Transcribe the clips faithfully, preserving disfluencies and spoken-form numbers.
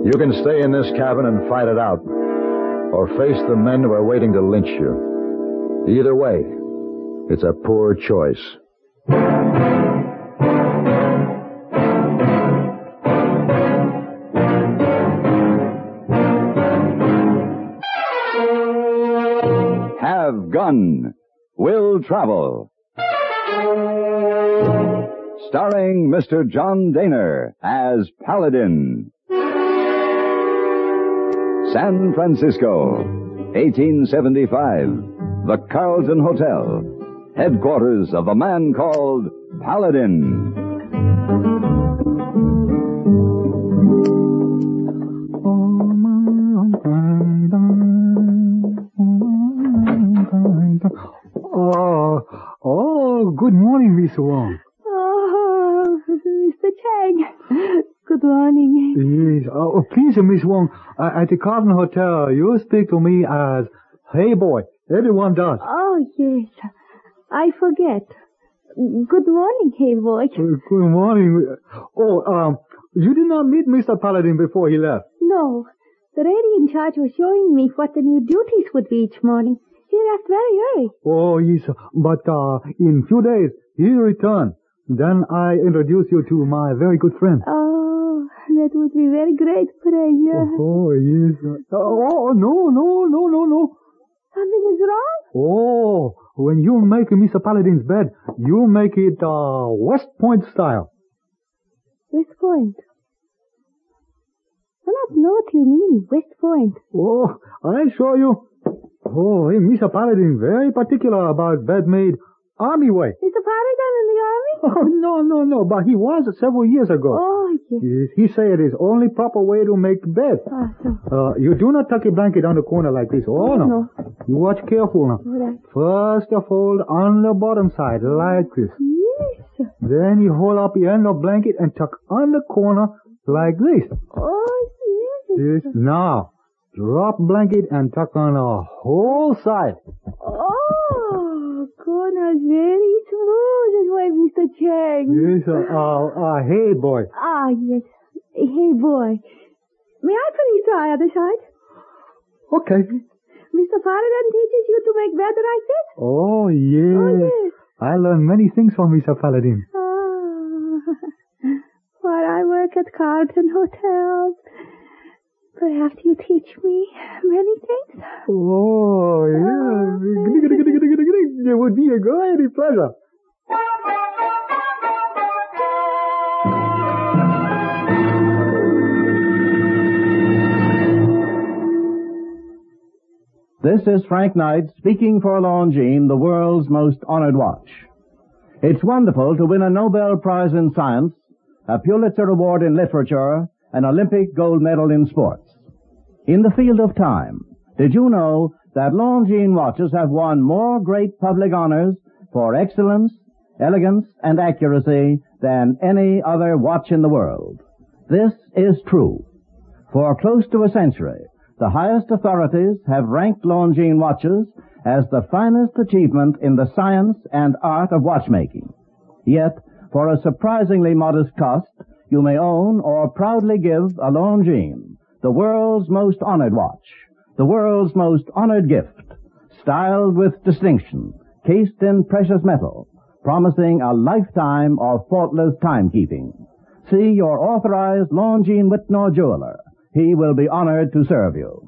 You can stay in this cabin and fight it out, or face the men who are waiting to lynch you. Either way, it's a poor choice. Have Gun. Will Travel. Starring Mister John Daner as Paladin. San Francisco, eighteen seventy-five. The Carlton Hotel, headquarters of a man called Paladin. Oh, oh, good morning, Miss Wong. Oh, Mister Chang. Good morning. Yes. Oh, please, Miss Wong, uh, at the Carlton Hotel, you speak to me as, hey, boy. Everyone does. Oh, yes. I forget. Good morning, hey, boy. Uh, good morning. Oh, um, you did not meet Mister Paladin before he left? No. The lady in charge was showing me what the new duties would be each morning. He left very early. Oh, yes. But, uh, in few days, he'll return. Then I introduce you to my very good friend. Oh, that would be very great pleasure. Oh, yes. Oh, no, no, no, no, no. Something is wrong? Oh, when you make Mister Paladin's bed, you make it, uh, West Point style. West Point? I don't know what you mean, West Point. Oh, I'll show you. Oh, hey, Mister Paladin very particular about bed made Army way. Mister Paladin in the army? Oh, no, no, no, but he was several years ago. Oh, yes. Yes, he said it is only proper way to make bed. Oh, so. Uh, you do not tuck your blanket on the corner like this. Oh, no. No. You watch careful now. Right. First you fold on the bottom side like this. Yes. Then you hold up the end of the blanket and tuck on the corner like this. Oh, yes. Yes. Now, drop blanket and tuck on the whole side. Oh, corner's very smooth this way, Mister Chang. Yes, uh, uh, uh, hey, boy. Ah, yes. Hey, boy. May I please try other side? Okay. Mister Paladin teaches you to make bed like this? Oh, yes. Oh, yes. I learned many things from Mister Paladin. Ah, while I work at Carlton Hotel, perhaps you teach me many things. Oh, yes. It would be a great pleasure. This is Frank Knight speaking for Longines, the world's most honored watch. It's wonderful to win a Nobel Prize in Science, a Pulitzer Award in Literature, an Olympic gold medal in sports. In the field of time, did you know that Longines watches have won more great public honors for excellence, elegance, and accuracy than any other watch in the world? This is true. For close to a century, the highest authorities have ranked Longines watches as the finest achievement in the science and art of watchmaking. Yet, for a surprisingly modest cost, you may own or proudly give a Longines, the world's most honored watch, the world's most honored gift, styled with distinction, cased in precious metal, promising a lifetime of faultless timekeeping. See your authorized Longines Whitnall jeweler. He will be honored to serve you.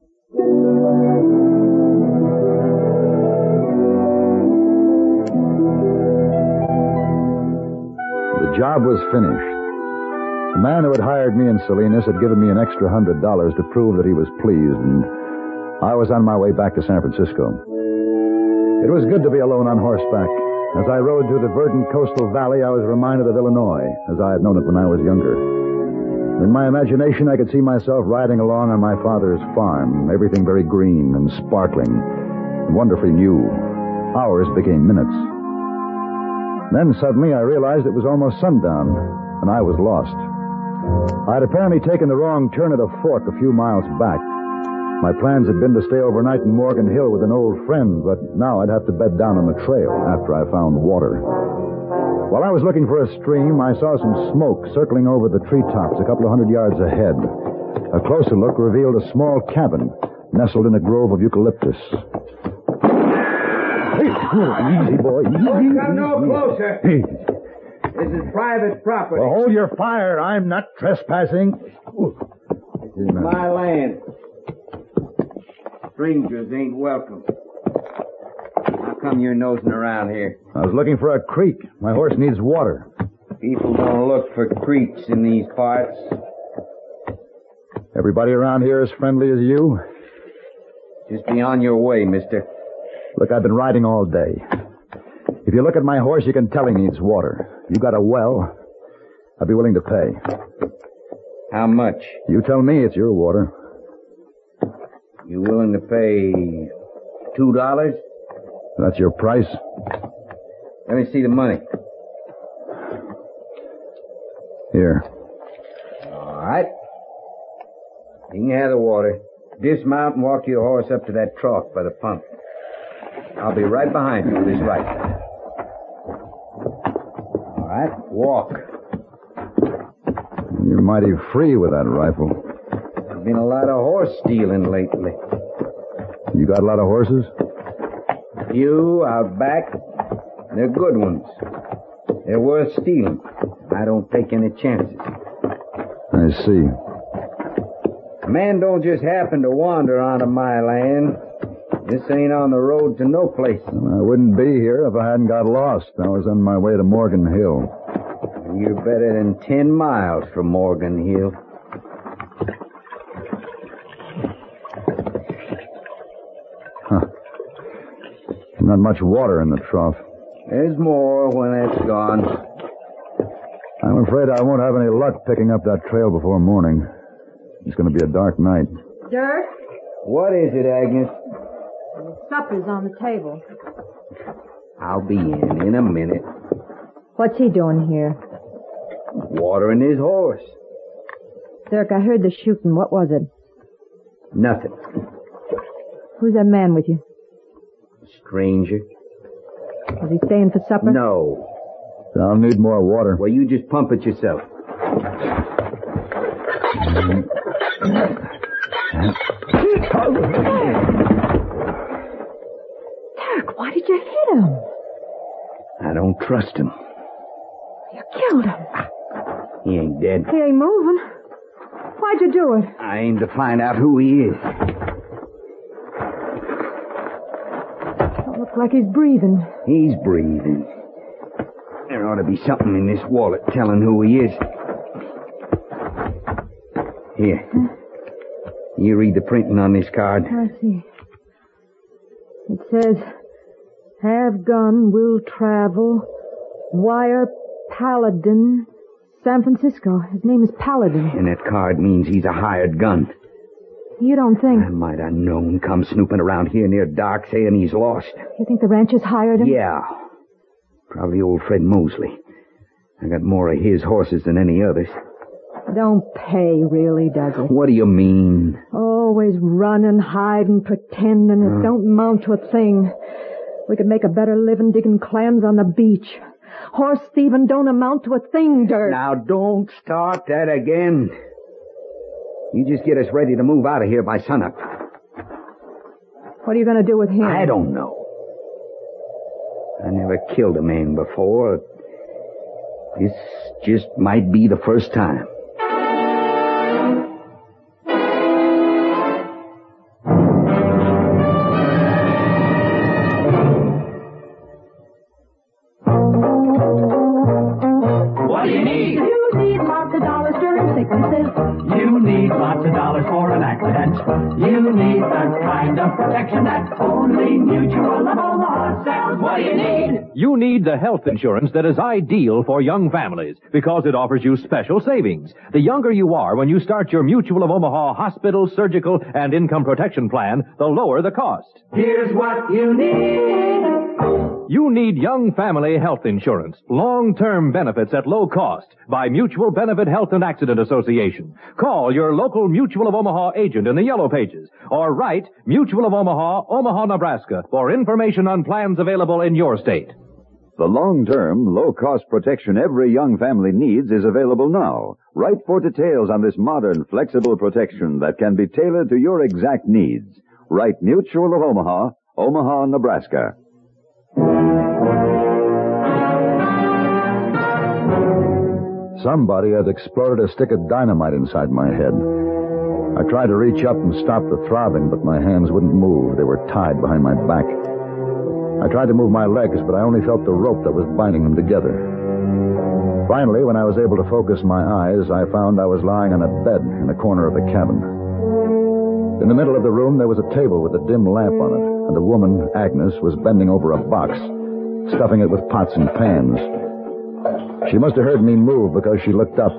The job was finished. The man who had hired me in Salinas had given me an extra hundred dollars to prove that he was pleased, and I was on my way back to San Francisco. It was good to be alone on horseback. As I rode through the verdant coastal valley, I was reminded of Illinois, as I had known it when I was younger. In my imagination, I could see myself riding along on my father's farm, everything very green and sparkling, and wonderfully new. Hours became minutes. Then suddenly I realized it was almost sundown, and I was lost. I'd apparently taken the wrong turn at a fork a few miles back. My plans had been to stay overnight in Morgan Hill with an old friend, but now I'd have to bed down on the trail after I found water. While I was looking for a stream, I saw some smoke circling over the treetops a couple of hundred yards ahead. A closer look revealed a small cabin nestled in a grove of eucalyptus. Hey, easy, boy. Easy, Don't come no easy. closer. Hey. This is private property. Well, hold your fire. I'm not trespassing. This is my land. Strangers ain't welcome. How come you're nosing around here? I was looking for a creek. My horse needs water. People don't look for creeks in these parts. Everybody around here as friendly as you? Just be on your way, mister. Look, I've been riding all day. If you look at my horse, you can tell he needs water. You got a well, I'd be willing to pay. How much? You tell me it's your water. You willing to pay two dollars? That's your price? Let me see the money. Here. All right. You can have the water. Dismount and walk your horse up to that trough by the pump. I'll be right behind you with this rifle. All right, walk. You're mighty free with that rifle. There's been a lot of horse stealing lately. You got a lot of horses? Few out back. They're good ones. They're worth stealing. I don't take any chances. I see. A man don't just happen to wander onto my land. This ain't on the road to no place. Well, I wouldn't be here if I hadn't got lost. I was on my way to Morgan Hill. You're better than ten miles from Morgan Hill. Huh. Not much water in the trough. There's more when it's gone. I'm afraid I won't have any luck picking up that trail before morning. It's going to be a dark night. Dirk, What is it, Agnes? supper's on the table. I'll be in in a minute. What's he doing here? Watering his horse. Dirk, I heard the shooting. What was it? Nothing. Who's that man with you? Stranger? Is he staying for supper? No. I'll need more water. Well, you just pump it yourself. Dirk, why did you hit him? I don't trust him. You killed him. He ain't dead. He ain't moving. Why'd you do it? I aim to find out who he is. Don't look like he's breathing. He's breathing. There ought to be something in this wallet telling who he is. Here. You read the printing on this card. I see. It says, have gun, will travel, wire Paladin, San Francisco. His name is Paladin. And that card means he's a hired gun. You don't think... I might have known come snooping around here near dark saying he's lost. You think the ranchers hired him? Yeah. Probably old Fred Mosley. I got more of his horses than any others. Don't pay, really, does it? What do you mean? Always running, hiding, pretending. It Uh. don't amount to a thing. We could make a better living digging clams on the beach. Horse thieving don't amount to a thing, Dirk. Now, don't start that again. You just get us ready to move out of here by sunup. What are you going to do with him? I don't know. I never killed a man before. This just might be the first time. What do you need? You need lots of dollars during sicknesses. You need lots of dollars for an accident. You need the kind of protection that only Mutual of Omaha sells. What do you need? You need the health insurance that is ideal for young families because it offers you special savings. The younger you are when you start your Mutual of Omaha hospital, surgical, and income protection plan, the lower the cost. Here's what you need. You need young family health insurance, long-term benefits at low cost by Mutual Benefit Health and Accident Association. Call your local Mutual of Omaha agent in the Yellow Pages or write Mutual of Omaha, Omaha, Nebraska for information on plans available in your state. The long-term, low-cost protection every young family needs is available now. Write for details on this modern, flexible protection that can be tailored to your exact needs. Write Mutual of Omaha, Omaha, Nebraska. Somebody had exploded a stick of dynamite inside my head. I tried to reach up and stop the throbbing, but my hands wouldn't move. They were tied behind my back. I tried to move my legs, but I only felt the rope that was binding them together. Finally, when I was able to focus my eyes, I found I was lying on a bed in a corner of the cabin. In the middle of the room, there was a table with a dim lamp on it, and the woman, Agnes, was bending over a box, stuffing it with pots and pans. She must have heard me move because she looked up.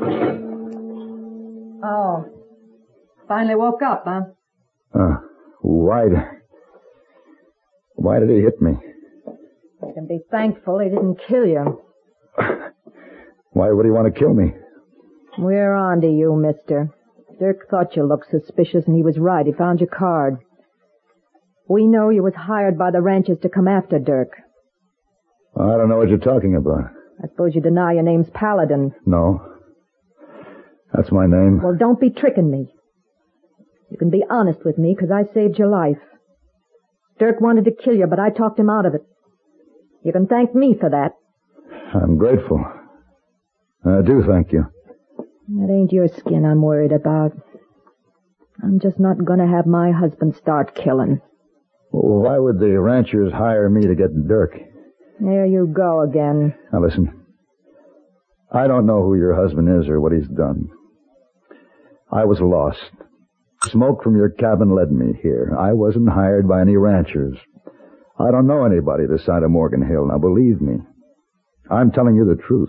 Oh. Finally woke up, huh? Uh, why... Why did he hit me? You can be thankful he didn't kill you. Why would he want to kill me? We're on to you, mister. Dirk thought you looked suspicious, and he was right. He found your card. We know you was hired by the ranchers to come after Dirk. I don't know what you're talking about. I suppose you deny your name's Paladin. No. That's my name. Well, don't be tricking me. You can be honest with me, because I saved your life. Dirk wanted to kill you, but I talked him out of it. You can thank me for that. I'm grateful. I do thank you. It ain't your skin I'm worried about. I'm just not going to have my husband start killing. Well, why would the ranchers hire me to get Dirk? There you go again. Now, listen. I don't know who your husband is or what he's done. I was lost. Smoke from your cabin led me here. I wasn't hired by any ranchers. I don't know anybody this side of Morgan Hill. Now, believe me. I'm telling you the truth.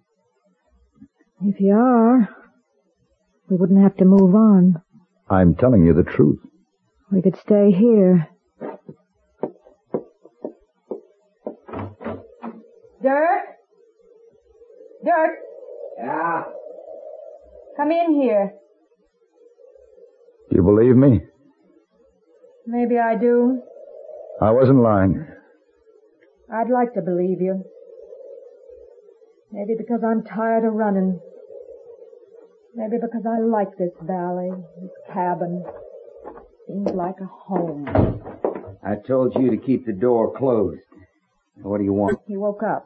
If you are, we wouldn't have to move on. I'm telling you the truth. We could stay here. Dirk? Dirk? Yeah? Come in here. Do you believe me? Maybe I do. I wasn't lying. I'd like to believe you. Maybe because I'm tired of running. Maybe because I like this valley, this cabin. Seems like a home. I told you to keep the door closed. What do you want? He woke up.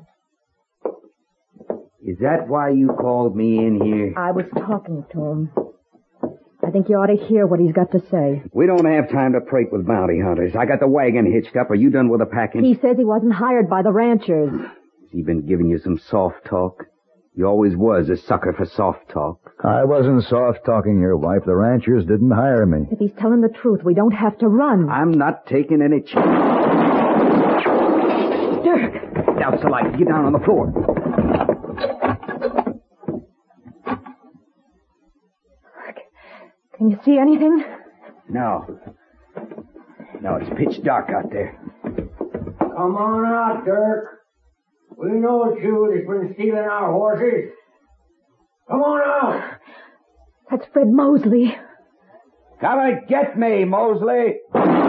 Is that why you called me in here? I was talking to him. I think you ought to hear what he's got to say. We don't have time to prate with bounty hunters. I got the wagon hitched up. Are you done with the packing? He says he wasn't hired by the ranchers. Has he been giving you some soft talk? You always was a sucker for soft talk. I wasn't soft-talking your wife. The ranchers didn't hire me. If he's telling the truth, we don't have to run. I'm not taking any chances. Dirk! Douse the light. Get down on the floor. Can you see anything? No. No, it's pitch dark out there. Come on out, Dirk. We know it's you that's been stealing our horses. Come on out. That's Fred Mosley. Come and get me, Mosley.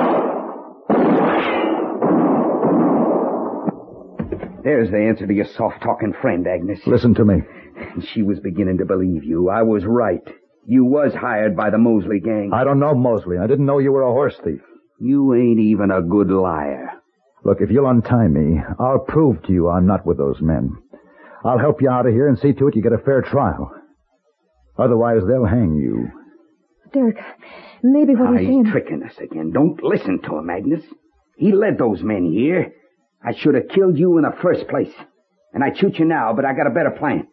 There's the answer to your soft-talking friend, Agnes. Listen to me. She was beginning to believe you. I was right. You was hired by the Mosley gang. I don't know Mosley. I didn't know you were a horse thief. You ain't even a good liar. Look, if you'll untie me, I'll prove to you I'm not with those men. I'll help you out of here and see to it you get a fair trial. Otherwise, they'll hang you. Dirk, maybe what ah, he's saying... He's tricking us again. Don't listen to him, Agnes. He led those men here. I should have killed you in the first place. And I'd shoot you now, but I got a better plan.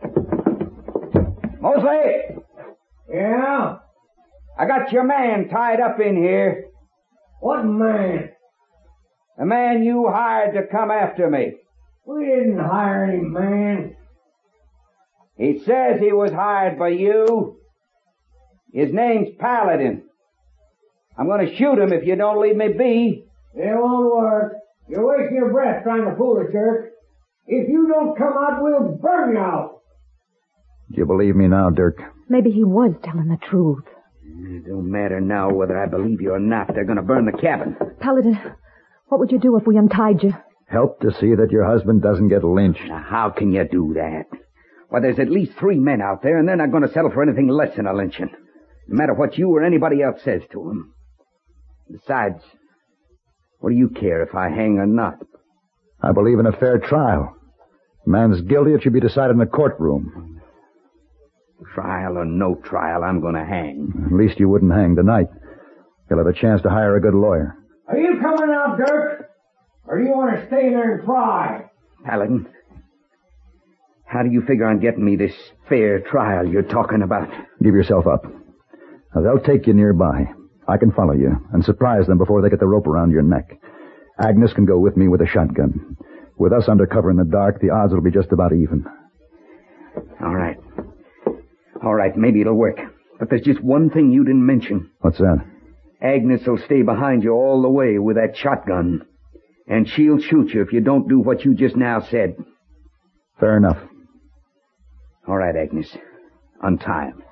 Mosley! Yeah? I got your man tied up in here. What man? The man you hired to come after me. We didn't hire any man. He says he was hired by you. His name's Paladin. I'm going to shoot him if you don't leave me be. It won't work. You're wasting your breath trying to fool us, Dirk. If you don't come out, we'll burn you out. Do you believe me now, Dirk? Maybe he was telling the truth. It don't matter now whether I believe you or not. They're going to burn the cabin. Paladin, what would you do if we untied you? Help to see that your husband doesn't get lynched. Now, how can you do that? Why, there's at least three men out there, and they're not going to settle for anything less than a lynching. No matter what you or anybody else says to them. Besides, what do you care if I hang or not? I believe in a fair trial. If a man's guilty, it should be decided in a courtroom. Trial or no trial, I'm going to hang. At least you wouldn't hang tonight. You'll have a chance to hire a good lawyer. Are you coming out, Dirk? Or do you want to stay there and cry? Paladin, how do you figure on getting me this fair trial you're talking about? Give yourself up. Now, they'll take you nearby. I can follow you and surprise them before they get the rope around your neck. Agnes can go with me with a shotgun. With us under cover in the dark, the odds will be just about even. All right. All right, maybe it'll work. But there's just one thing you didn't mention. What's that? Agnes will stay behind you all the way with that shotgun. And she'll shoot you if you don't do what you just now said. Fair enough. All right, Agnes. Untie him.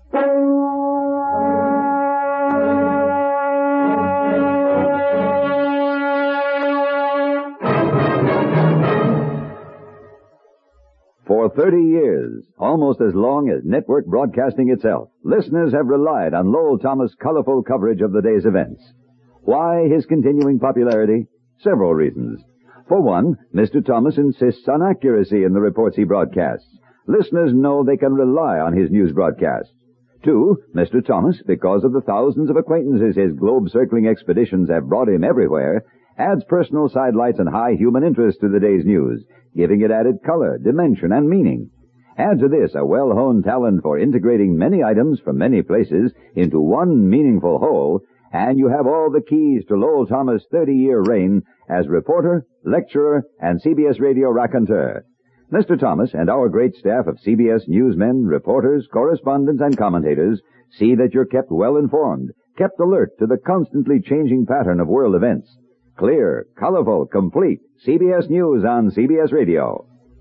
For thirty years, almost as long as network broadcasting itself, listeners have relied on Lowell Thomas' colorful coverage of the day's events. Why his continuing popularity? Several reasons. For one, Mister Thomas insists on accuracy in the reports he broadcasts. Listeners know they can rely on his news broadcasts. Two, Mister Thomas, because of the thousands of acquaintances his globe-circling expeditions have brought him everywhere, adds personal sidelights and high human interest to the day's news, giving it added color, dimension, and meaning. Add to this a well-honed talent for integrating many items from many places into one meaningful whole, and you have all the keys to Lowell Thomas' thirty-year reign as reporter, lecturer, and C B S radio raconteur. Mister Thomas and our great staff of C B S newsmen, reporters, correspondents, and commentators see that you're kept well informed, kept alert to the constantly changing pattern of world events. Clear, colorful, complete C B S News on C B S Radio.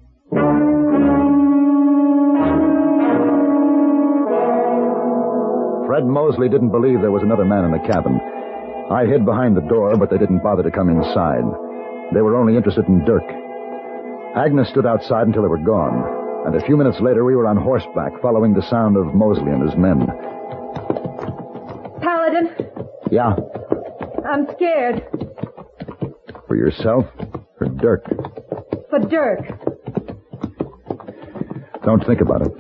Fred Mosley didn't believe there was another man in the cabin. I hid behind the door, but they didn't bother to come inside. They were only interested in Dirk. Agnes stood outside until they were gone, and a few minutes later we were on horseback, following the sound of Mosley and his men. Paladin, Yeah? I'm scared. For yourself or Dirk? For Dirk. Don't think about it.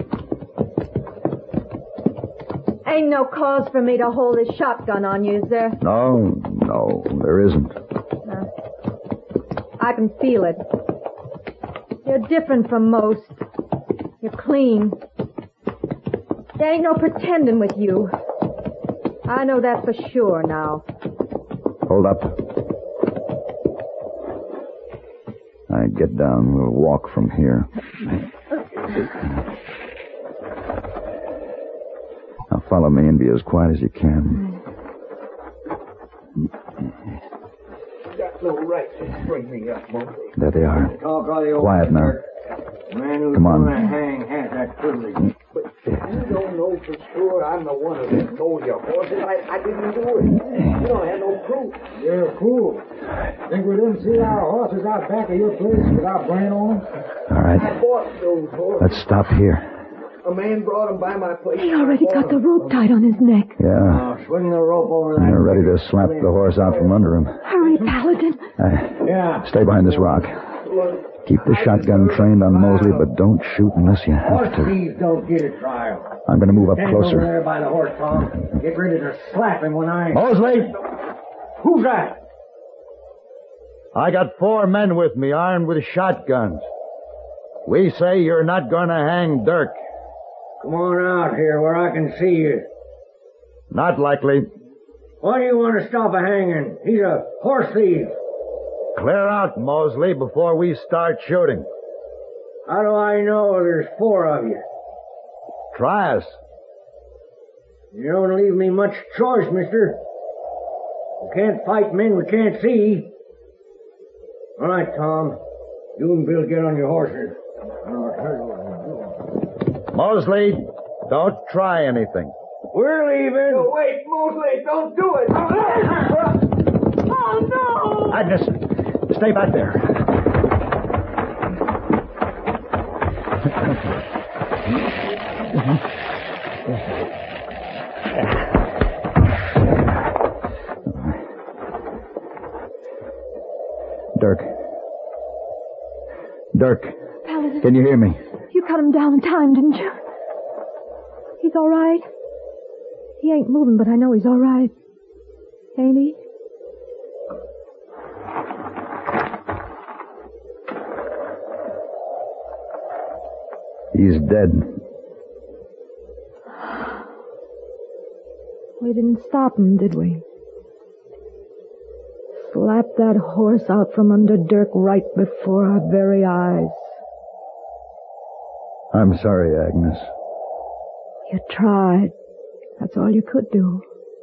Ain't no cause for me to hold this shotgun on you, is there? No, no, there isn't. Uh, I can feel it. You're different from most. You're clean. There ain't no pretending with you. I know that for sure now. Hold up. I get down. We'll walk from here. Now follow me and be as quiet as you can. Got no right to bring me up, Mosley. There they are. Talk all you Quiet now. The man who's Come on. going to hang has that privilege. But you don't know for sure I'm the one who stole your horses. I, I didn't do it. You don't have no proof. You're a fool. Think we didn't see our horses out back of your place with our brand on them? All right. I bought those horses. Let's stop here. A man brought them by my place. He already got the rope tied on his neck. Yeah. Now, swing the rope over that. You're ready to slap the horse out from under him. Hurry, Paladin. Uh, Yeah. stay behind this rock. Keep the shotgun trained on Mosley, but don't shoot unless you have Horse to. thieves don't get a trial. I'm going to move up Stand over closer. there by the horse, Tom. Get ready to slap him when I... Mosley! Who's that? I got four men with me armed with shotguns. We say you're not going to hang Dirk. Come on out here where I can see you. Not likely. Why do you want to stop a hanging? He's a horse thief. Clear out, Mosley, before we start shooting. How do I know there's four of you? Try us. You don't leave me much choice, mister. We can't fight men we can't see. All right, Tom. You and Bill get on your horses. Mosley, don't try anything. We're leaving. No, wait, Mosley, don't do it. Oh, no! Agnes, stay back there. Dirk. Dirk. Paladin. Can you hear me? You cut him down in time, didn't you? He's all right. He ain't moving, but I know he's all right. Ain't he? He's dead. We didn't stop him, did we? Slapped that horse out from under Dirk right before our very eyes. I'm sorry, Agnes. You tried. That's all you could do.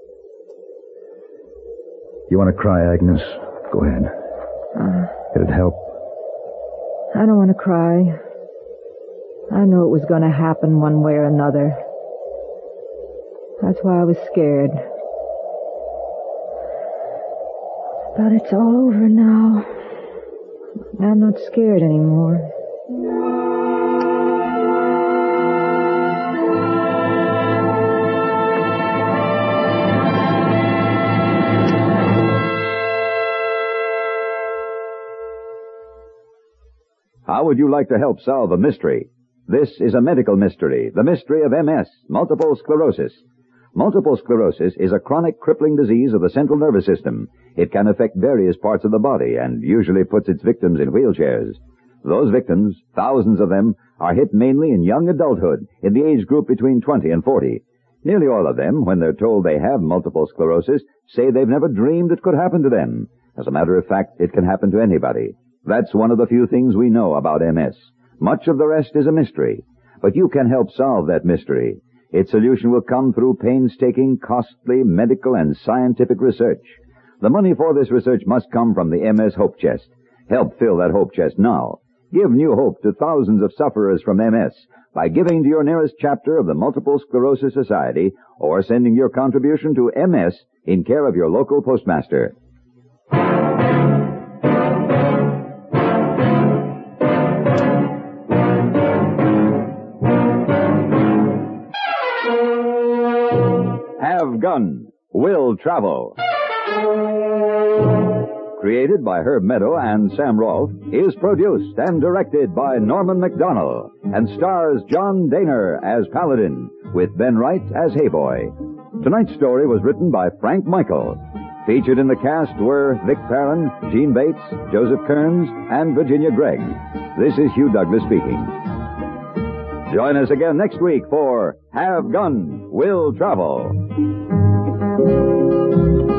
You want to cry, Agnes? Go ahead. Uh, It'd help. I don't want to cry. I knew it was going to happen one way or another. That's why I was scared. But it's all over now. I'm not scared anymore. How would you like to help solve a mystery? This is a medical mystery, the mystery of M S, multiple sclerosis. Multiple sclerosis is a chronic crippling disease of the central nervous system. It can affect various parts of the body and usually puts its victims in wheelchairs. Those victims, thousands of them, are hit mainly in young adulthood, in the age group between twenty and forty. Nearly all of them, when they're told they have multiple sclerosis, say they've never dreamed it could happen to them. As a matter of fact, it can happen to anybody. That's one of the few things we know about M S. Much of the rest is a mystery. But you can help solve that mystery. Its solution will come through painstaking, costly medical and scientific research. The money for this research must come from the M S Hope Chest. Help fill that Hope Chest now. Give new hope to thousands of sufferers from M S by giving to your nearest chapter of the Multiple Sclerosis Society or sending your contribution to M S in care of your local postmaster. Have Gun, Will Travel. Created by Herb Meadow and Sam Rolfe, is produced and directed by Norman McDonnell and stars John Daner as Paladin with Ben Wright as Hayboy. Tonight's story was written by Frank Michael. Featured in the cast were Vic Perrin, Gene Bates, Joseph Kearns, and Virginia Gregg. This is Hugh Douglas speaking. Join us again next week for Have Gun, Will Travel.